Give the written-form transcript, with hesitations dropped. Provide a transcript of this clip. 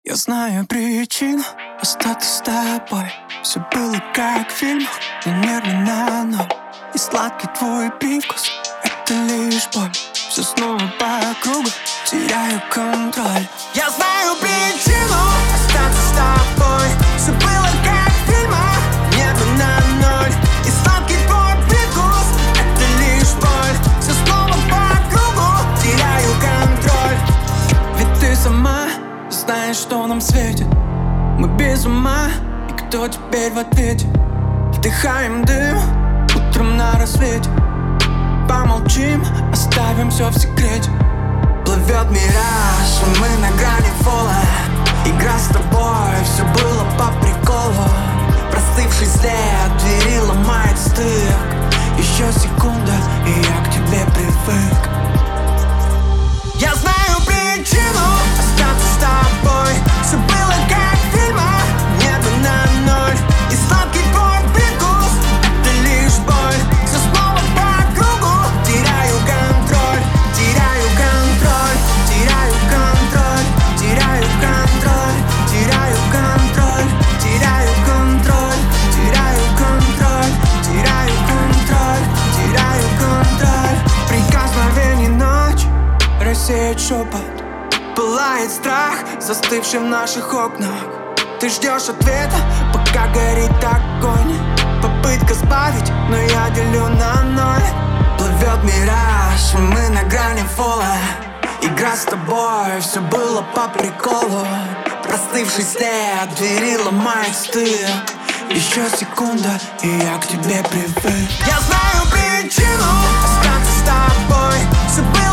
Я знаю причину остаться с тобой. Все было как в фильмах, но нервы на ноль. И сладкий твой привкус — это лишь боль. Все снова по кругу, теряю контроль. Я знаю причину остаться с тобой. Все было как в фильмах, нервы на ноль. И сладкий твой привкус — это лишь боль. Все снова по кругу, теряю контроль. Ведь ты сама знаешь, что нам светит. Мы без ума, и кто теперь в ответе? Вдыхаем дым утром на рассвете. Помолчим, оставим все в секрете. Плывет мираж, и мы на грани фола. Игра с тобой, все было по приколу. Простывший след, двери ломает стык. Еще секунда, и я к тебе привык. Я знаю причину остаться с тобой. Все было как в фильмах, нервы на ноль. И сладкий твой привкус — это лишь боль. Все снова по кругу, теряю контроль. Теряю контроль, теряю контроль. Теряю контроль, теряю контроль. Теряю контроль, теряю контроль. Теряю контроль, теряю контроль. Прикосновение ночь рассеет шепот. Пылает страх, застывший в наших окнах. Ты ждешь ответа, пока горит огонь. Попытка сбавить, но я делю на ноль. Плывет мираж, мы на грани фола. Игра с тобой, все было по приколу. Простывший след, двери ломает стык. Еще секунда, и я к тебе привык. Я знаю причину остаться с тобой. Все было